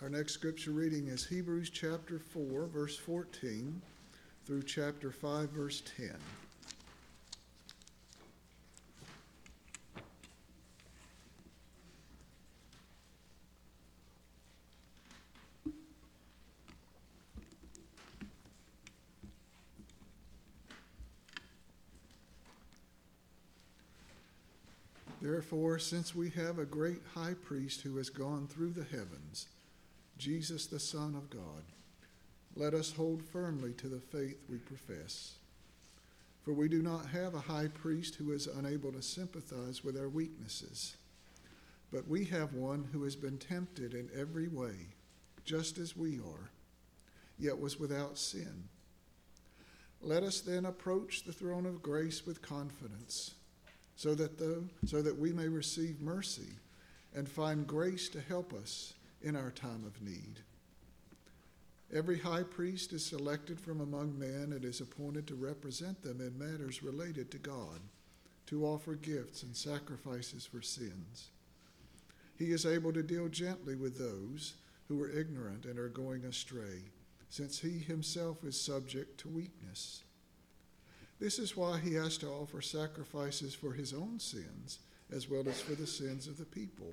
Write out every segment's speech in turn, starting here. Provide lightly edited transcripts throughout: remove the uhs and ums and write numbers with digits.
Our next scripture reading is Hebrews chapter 4, verse 14 through chapter 5, verse 10. Therefore, since we have a great high priest who has gone through the heavens, Jesus the Son of God, let us hold firmly to the faith we profess. For we do not have a high priest who is unable to sympathize with our weaknesses, but we have one who has been tempted in every way, just as we are, yet was without sin. Let us then approach the throne of grace with confidence, so that we may receive mercy and find grace to help us in our time of need. Every high priest is selected from among men and is appointed to represent them in matters related to God, to offer gifts and sacrifices for sins. He is able to deal gently with those who are ignorant and are going astray, since he himself is subject to weakness. This is why he has to offer sacrifices for his own sins, as well as for the sins of the people.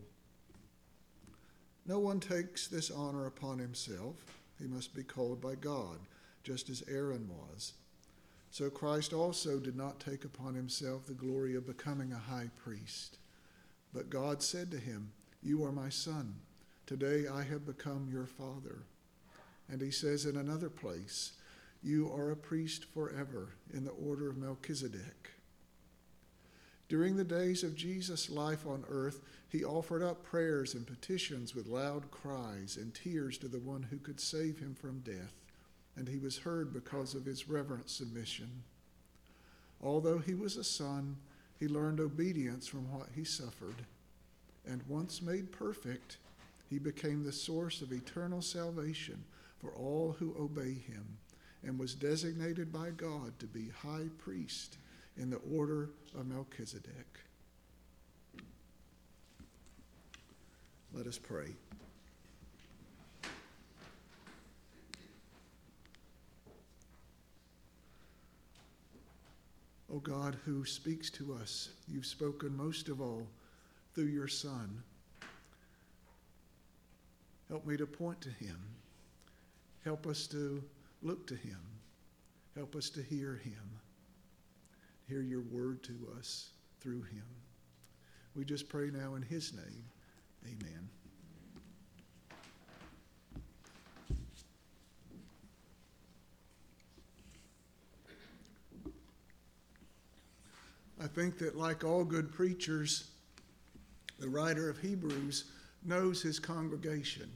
No one takes this honor upon himself. He must be called by God, just as Aaron was. So Christ also did not take upon himself the glory of becoming a high priest. But God said to him, "You are my son. Today I have become your father." And he says in another place, "You are a priest forever in the order of Melchizedek." During the days of Jesus' life on earth, he offered up prayers and petitions with loud cries and tears to the one who could save him from death, and he was heard because of his reverent submission. Although he was a son, he learned obedience from what he suffered, and once made perfect, he became the source of eternal salvation for all who obey him, and was designated by God to be high priest in the order of Melchizedek. Let us pray. O God, who speaks to us, you've spoken most of all through your Son. Help me to point to him. Help us to look to him. Help us to hear him. Hear your word to us through him. We just pray now in his name. Amen. I think that like all good preachers, the writer of Hebrews knows his congregation.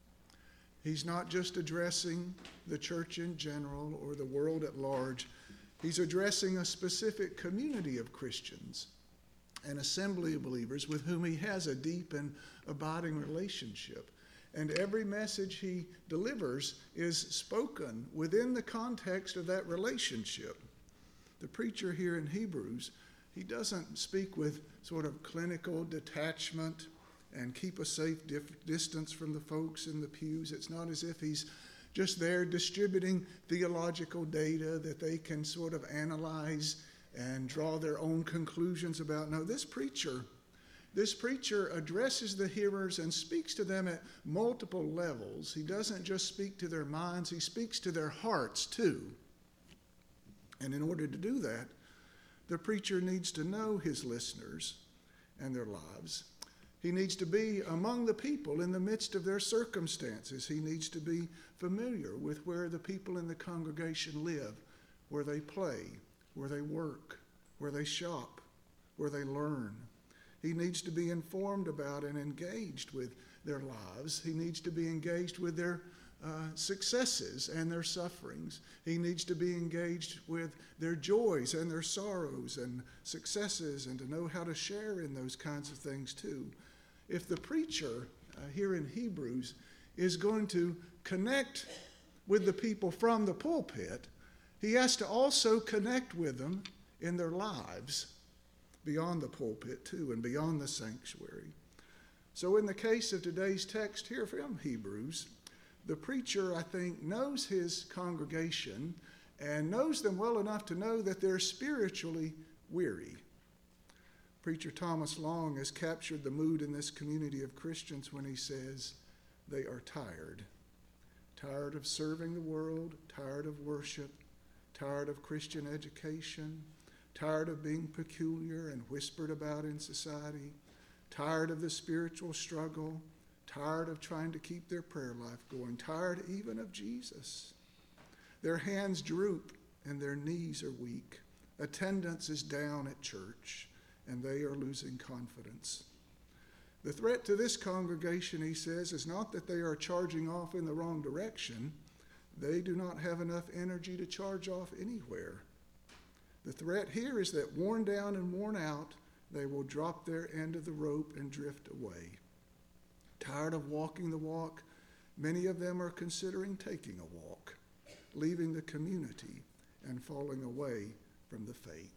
He's not just addressing the church in general or the world at large. He's addressing a specific community of Christians, an assembly of believers with whom he has a deep and abiding relationship. And every message he delivers is spoken within the context of that relationship. The preacher here in Hebrews, he doesn't speak with sort of clinical detachment and keep a safe distance from the folks in the pews. It's not as if he's just there distributing theological data that they can sort of analyze and draw their own conclusions about. No, this preacher addresses the hearers and speaks to them at multiple levels. He doesn't just speak to their minds, he speaks to their hearts too. And in order to do that, the preacher needs to know his listeners and their lives. He needs to be among the people in the midst of their circumstances. He needs to be familiar with where the people in the congregation live, where they play, where they work, where they shop, where they learn. He needs to be informed about and engaged with their lives. He needs to be engaged with their successes and their sufferings. He needs to be engaged with their joys and their sorrows and successes, and to know how to share in those kinds of things too. If the preacher here in Hebrews is going to connect with the people from the pulpit, he has to also connect with them in their lives beyond the pulpit too, and beyond the sanctuary. So in the case of today's text here from Hebrews, the preacher, I think, knows his congregation and knows them well enough to know that they're spiritually weary. Preacher Thomas Long has captured the mood in this community of Christians when he says they are tired. Tired of serving the world, tired of worship, tired of Christian education, tired of being peculiar and whispered about in society, tired of the spiritual struggle, tired of trying to keep their prayer life going, tired even of Jesus. Their hands droop and their knees are weak. Attendance is down at church, and they are losing confidence. The threat to this congregation, he says, is not that they are charging off in the wrong direction. They do not have enough energy to charge off anywhere. The threat here is that worn down and worn out, they will drop their end of the rope and drift away. Tired of walking the walk, many of them are considering taking a walk, leaving the community and falling away from the faith.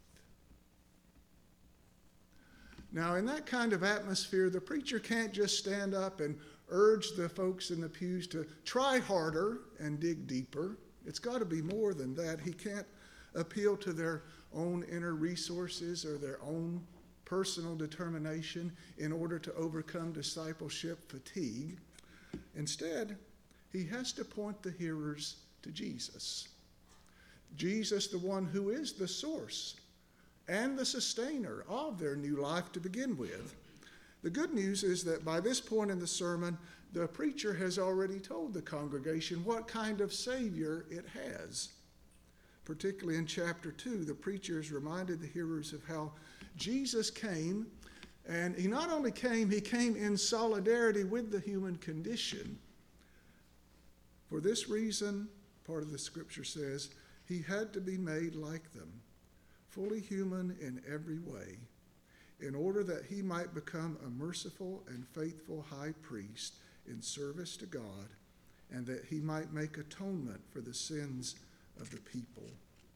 Now, in that kind of atmosphere, the preacher can't just stand up and urge the folks in the pews to try harder and dig deeper. It's got to be more than that. He can't appeal to their own inner resources or their own personal determination in order to overcome discipleship fatigue. Instead, he has to point the hearers to Jesus. Jesus, the one who is the source and the sustainer of their new life to begin with. The good news is that by this point in the sermon, the preacher has already told the congregation what kind of Savior it has. Particularly in chapter 2, the preacher has reminded the hearers of how Jesus came, and he not only came, he came in solidarity with the human condition. For this reason, part of the scripture says, he had to be made like them, fully human in every way, in order that he might become a merciful and faithful high priest in service to God, and that he might make atonement for the sins of the people.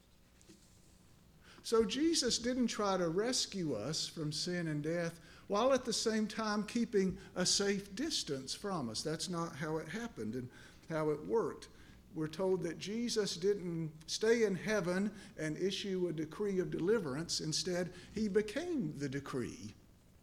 So Jesus didn't try to rescue us from sin and death while at the same time keeping a safe distance from us. That's not how it happened and how it worked. We're told that Jesus didn't stay in heaven and issue a decree of deliverance. Instead, he became the decree.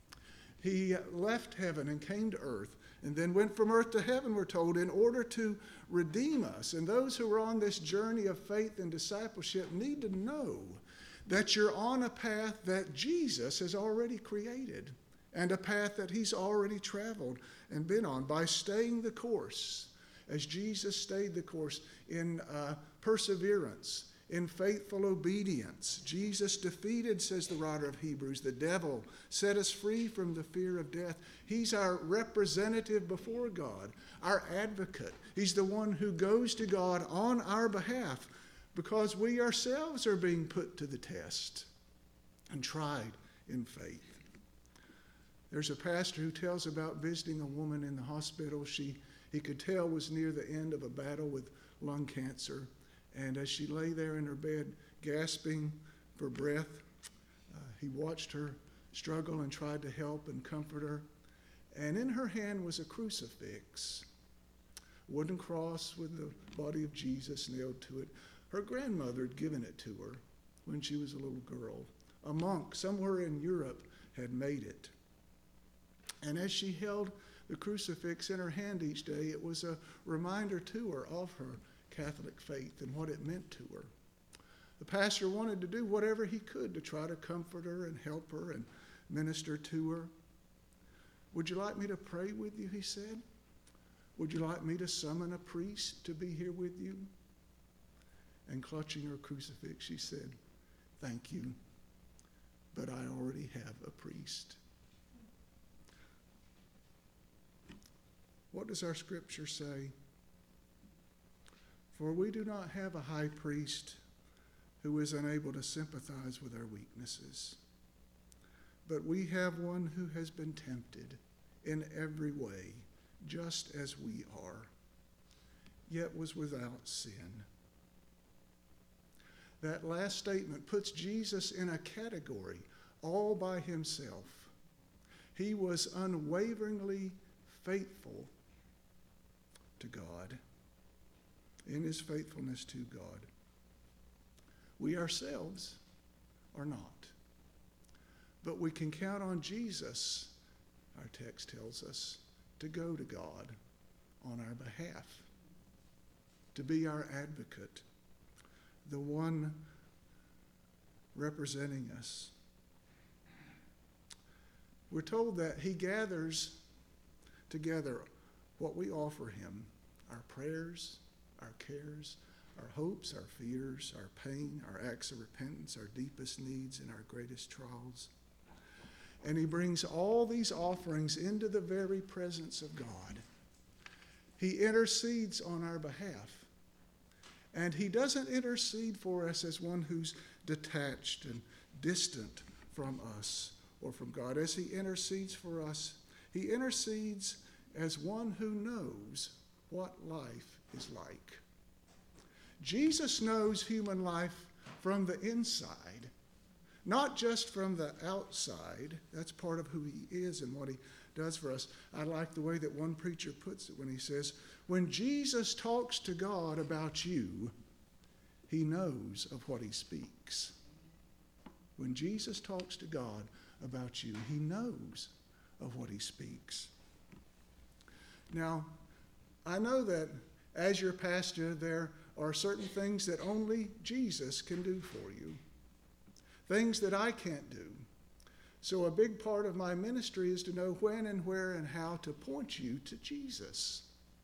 He left heaven and came to earth, and then went from earth to heaven, we're told, in order to redeem us. And those who are on this journey of faith and discipleship need to know that you're on a path that Jesus has already created, and a path that he's already traveled and been on by staying the course, as Jesus stayed the course in perseverance, in faithful obedience. Jesus defeated, says the writer of Hebrews, the devil, set us free from the fear of death. He's our representative before God, our advocate. He's the one who goes to God on our behalf because we ourselves are being put to the test and tried in faith. There's a pastor who tells about visiting a woman in the hospital. He could tell was near the end of a battle with lung cancer. And as she lay there in her bed, gasping for breath, he watched her struggle and tried to help and comfort her. And in her hand was a crucifix, a wooden cross with the body of Jesus nailed to it. Her grandmother had given it to her when she was a little girl. A monk somewhere in Europe had made it. And as she held the crucifix in her hand each day, it was a reminder to her of her Catholic faith and what it meant to her. The pastor wanted to do whatever he could to try to comfort her and help her and minister to her. Would you like me to pray with you, he said? Would you like me to summon a priest to be here with you? And clutching her crucifix, she said, "Thank you, but I already have a priest." What does our scripture say? For we do not have a high priest who is unable to sympathize with our weaknesses, but we have one who has been tempted in every way, just as we are, yet was without sin. That last statement puts Jesus in a category all by himself. He was unwaveringly faithful to God. in his faithfulness to God. We ourselves are not. But we can count on Jesus, our text tells us, to go to God on our behalf, to be our advocate, the one representing us. We're told that he gathers together what we offer him, our prayers, our cares, our hopes, our fears, our pain, our acts of repentance, our deepest needs, and our greatest trials. And he brings all these offerings into the very presence of God. He intercedes on our behalf. And he doesn't intercede for us as one who's detached and distant from us or from God. As he intercedes for us, he intercedes as one who knows what life is like. Jesus knows human life from the inside, not just from the outside. That's part of who he is and what he does for us. I like the way that one preacher puts it when he says, when Jesus talks to God about you, he knows of what he speaks. When Jesus talks to God about you, he knows of what he speaks. Now, I know that as your pastor, there are certain things that only Jesus can do for you, things that I can't do. So a big part of my ministry is to know when and where and how to point you to Jesus.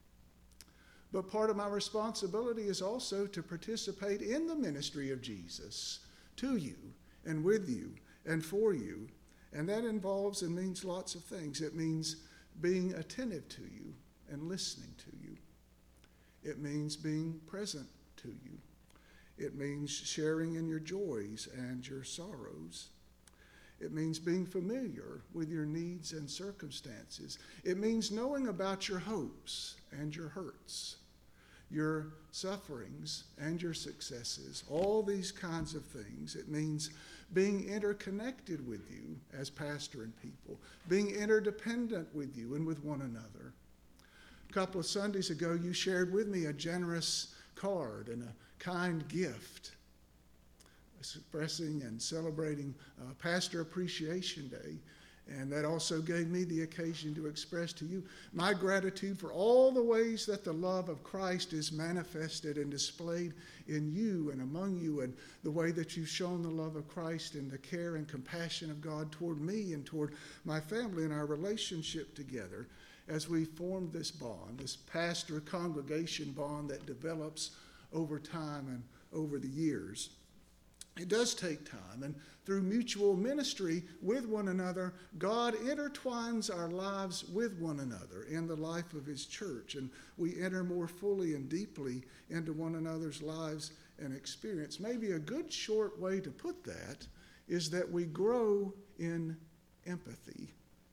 But part of my responsibility is also to participate in the ministry of Jesus to you and with you and for you. And that involves and means lots of things. It means being attentive to you and listening to you. It means being present to you. It means sharing in your joys and your sorrows. It means being familiar with your needs and circumstances. It means knowing about your hopes and your hurts, your sufferings and your successes, all these kinds of things. It means being interconnected with you as pastor and people, being interdependent with you and with one another. A couple of Sundays ago, you shared with me a generous card and a kind gift, expressing and celebrating Pastor Appreciation Day. And that also gave me the occasion to express to you my gratitude for all the ways that the love of Christ is manifested and displayed in you and among you, and the way that you've shown the love of Christ and the care and compassion of God toward me and toward my family and our relationship together as we formed this bond, this pastor-congregation bond that develops over time and over the years. It does take time, and through mutual ministry with one another, God intertwines our lives with one another in the life of his church, and we enter more fully and deeply into one another's lives and experience. Maybe a good short way to put that is that we grow in empathy.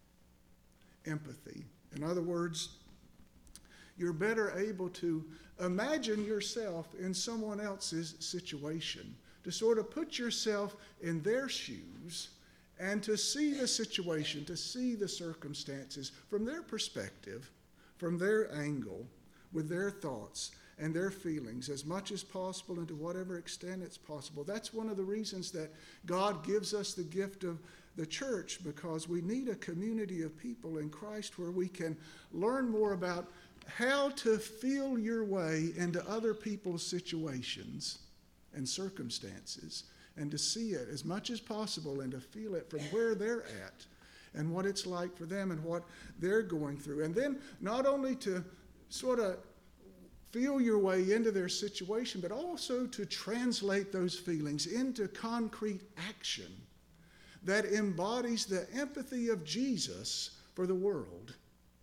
Empathy. In other words, you're better able to imagine yourself in someone else's situation, to sort of put yourself in their shoes and to see the situation, to see the circumstances from their perspective, from their angle, with their thoughts and their feelings as much as possible and to whatever extent it's possible. That's one of the reasons that God gives us the gift of the church, because we need a community of people in Christ where we can learn more about how to feel your way into other people's situations and circumstances, and to see it as much as possible and to feel it from where they're at and what it's like for them and what they're going through. And then not only to sort of feel your way into their situation, but also to translate those feelings into concrete action that embodies the empathy of Jesus for the world.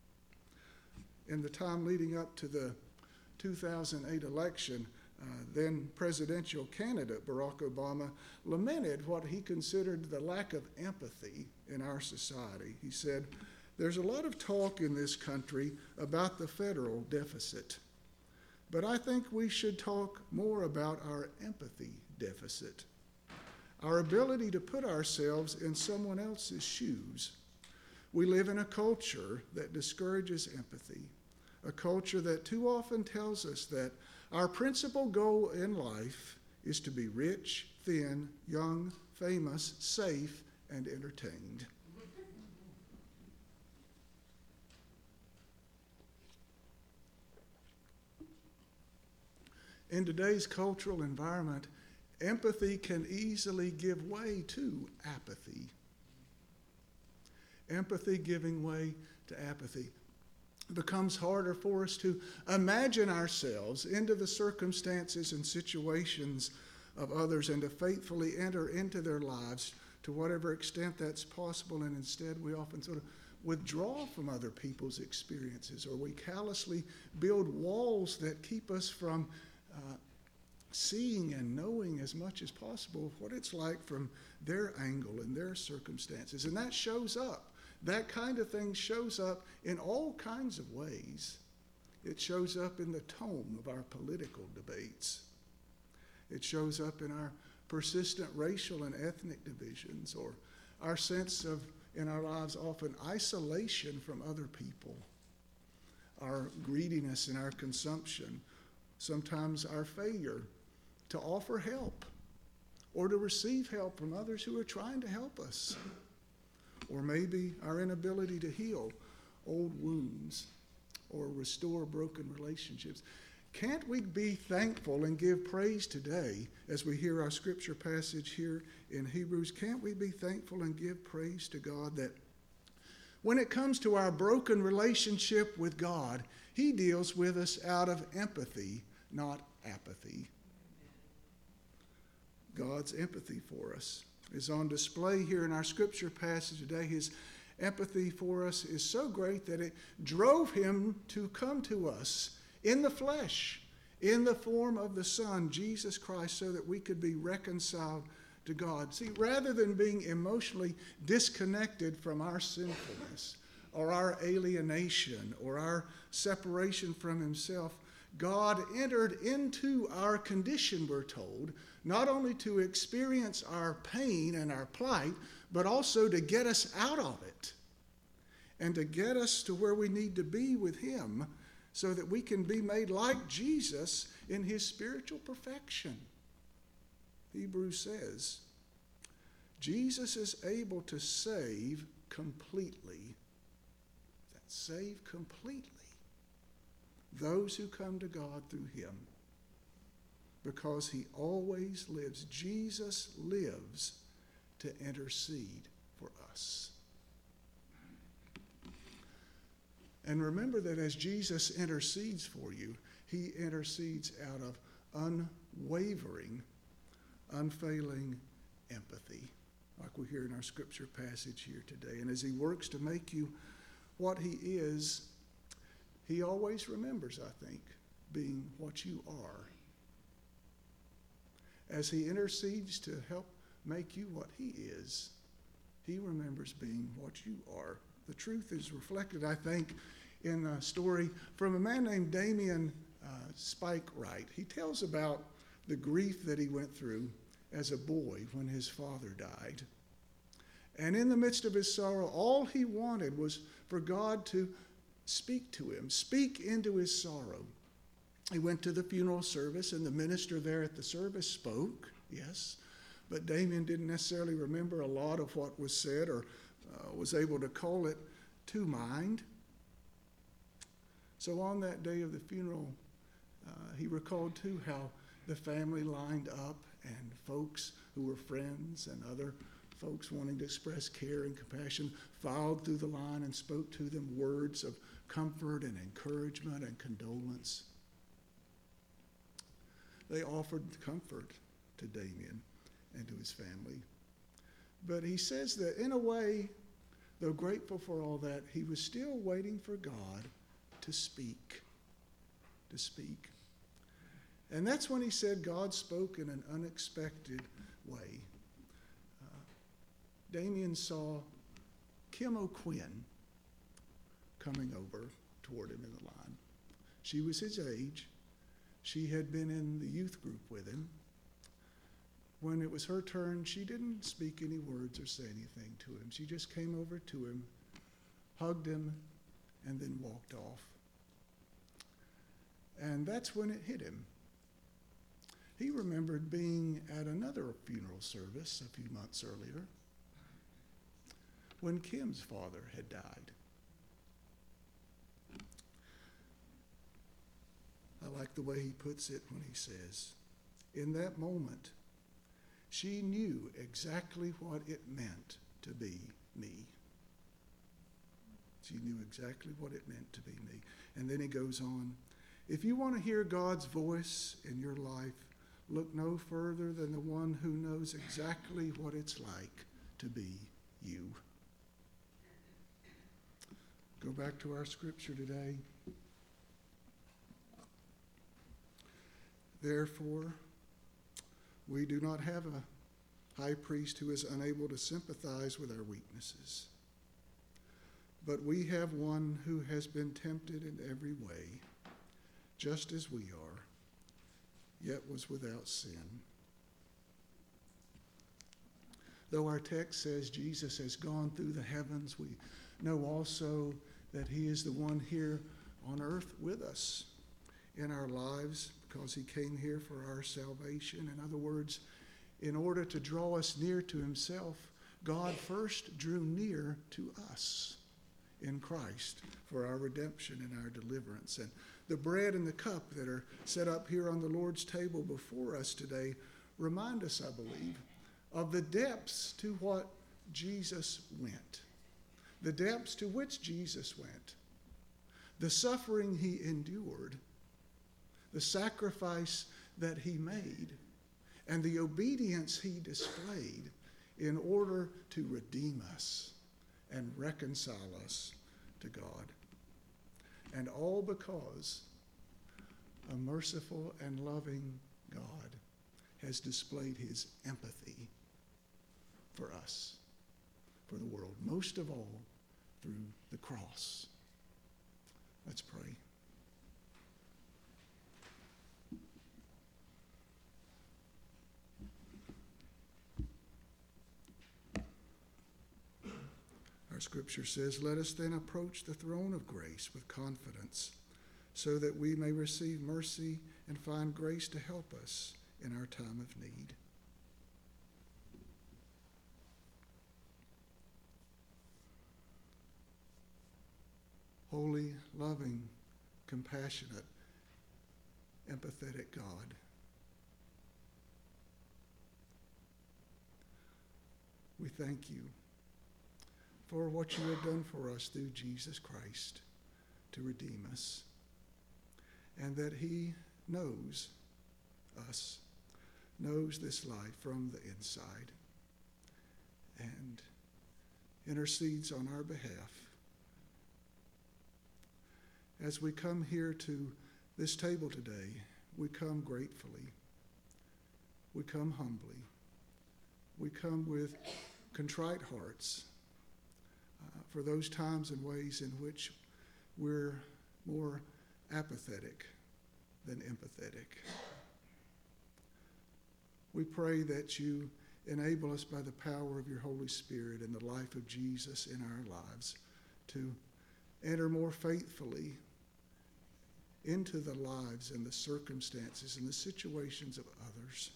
In the time leading up to the 2008 election, then presidential candidate Barack Obama lamented what he considered the lack of empathy in our society. He said, "There's a lot of talk in this country about the federal deficit, but I think we should talk more about our empathy deficit, our ability to put ourselves in someone else's shoes. We live in a culture that discourages empathy, a culture that too often tells us that Our principal goal in life is to be rich, thin, young, famous, safe, and entertained. In today's cultural environment, empathy can easily give way to apathy. Empathy giving way to apathy. It becomes harder for us to imagine ourselves into the circumstances and situations of others and to faithfully enter into their lives to whatever extent that's possible, and instead we often sort of withdraw from other people's experiences, or we callously build walls that keep us from seeing and knowing as much as possible what it's like from their angle and their circumstances. And that shows up. That kind of thing shows up in all kinds of ways. It shows up in the tone of our political debates. It shows up in our persistent racial and ethnic divisions, or our sense of, in our lives, often isolation from other people, our greediness and our consumption, sometimes our failure to offer help or to receive help from others who are trying to help us, or maybe our inability to heal old wounds or restore broken relationships. Can't we be thankful and give praise today as we hear our scripture passage here in Hebrews? Can't we be thankful and give praise to God that when it comes to our broken relationship with God, He deals with us out of empathy, not apathy. God's empathy for us is on display here in our scripture passage today. His empathy for us is so great that it drove Him to come to us in the flesh, in the form of the Son, Jesus Christ, so that we could be reconciled to God. See, rather than being emotionally disconnected from our sinfulness or our alienation or our separation from Himself, God entered into our condition, we're told, not only to experience our pain and our plight, but also to get us out of it and to get us to where we need to be with Him so that we can be made like Jesus in His spiritual perfection. Hebrews says, Jesus is able to save completely. Save completely those who come to God through Him, because He always lives. Jesus lives to intercede for us. And remember that as Jesus intercedes for you, He intercedes out of unwavering, unfailing empathy, like we hear in our scripture passage here today. And as He works to make you what He is, He always remembers, I think, being what you are. As He intercedes to help make you what He is, He remembers being what you are. The truth is reflected, I think, in a story from a man named Damien Spike Wright. He tells about the grief that he went through as a boy when his father died. And in the midst of his sorrow, all he wanted was for God to speak to him, speak into his sorrow. He went to the funeral service, and the minister there at the service spoke, yes, but Damien didn't necessarily remember a lot of what was said or was able to call it to mind. So on that day of the funeral, he recalled too how the family lined up and folks who were friends and other folks wanting to express care and compassion filed through the line and spoke to them words of comfort and encouragement and condolence. They offered comfort to Damien and to his family. But he says that in a way, though grateful for all that, he was still waiting for God to speak. To speak. And that's when he said God spoke in an unexpected way. Damien saw Kim O'Quinn coming over toward him in the line. She was his age. She had been in the youth group with him. When it was her turn, she didn't speak any words or say anything to him. She just came over to him, hugged him, and then walked off. And that's when it hit him. he remembered being at another funeral service a few months earlier when Kim's father had died. I like the way he puts it when he says, in that moment, she knew exactly what it meant to be me. She knew exactly what it meant to be me. And then he goes on, if you want to hear God's voice in your life, look no further than the one who knows exactly what it's like to be you. Go back to our scripture today. Therefore, we do not have a high priest who is unable to sympathize with our weaknesses, but we have one who has been tempted in every way, just as we are, yet was without sin. Though our text says Jesus has gone through the heavens, we know also that he is the one here on earth with us in our lives because he came here for our salvation. In other words, in order to draw us near to himself, God first drew near to us in Christ for our redemption and our deliverance. And the bread and the cup that are set up here on the Lord's table before us today remind us, I believe, of the depths to what Jesus went, the depths to which Jesus went, the suffering he endured, the sacrifice that he made, and the obedience he displayed in order to redeem us and reconcile us to God. And all because a merciful and loving God has displayed his empathy for us, for the world, most of all through the cross. Let's pray. Our scripture says, let us then approach the throne of grace with confidence, so that we may receive mercy and find grace to help us in our time of need. Holy, loving, compassionate, empathetic God, we thank you for what you have done for us through Jesus Christ to redeem us, and that he knows us, knows this life from the inside, and intercedes on our behalf. As we come here to this table today, we come gratefully, we come humbly, we come with contrite hearts, for those times and ways in which we're more apathetic than empathetic. We pray that you enable us by the power of your Holy Spirit and the life of Jesus in our lives to enter more faithfully into the lives and the circumstances and the situations of others,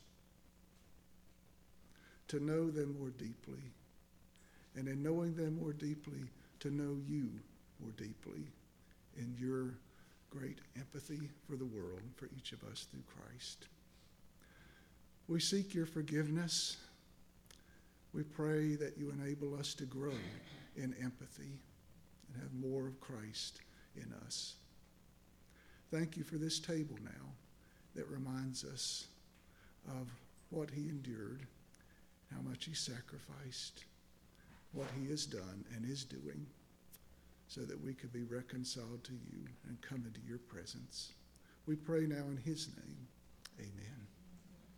to know them more deeply, and in knowing them more deeply, to know you more deeply in your great empathy for the world, for each of us through Christ. We seek your forgiveness. We pray that you enable us to grow in empathy and have more of Christ in us. Thank you for this table now that reminds us of what he endured, how much he sacrificed, what he has done and is doing, so that we could be reconciled to you and come into your presence. We pray now in his name. Amen.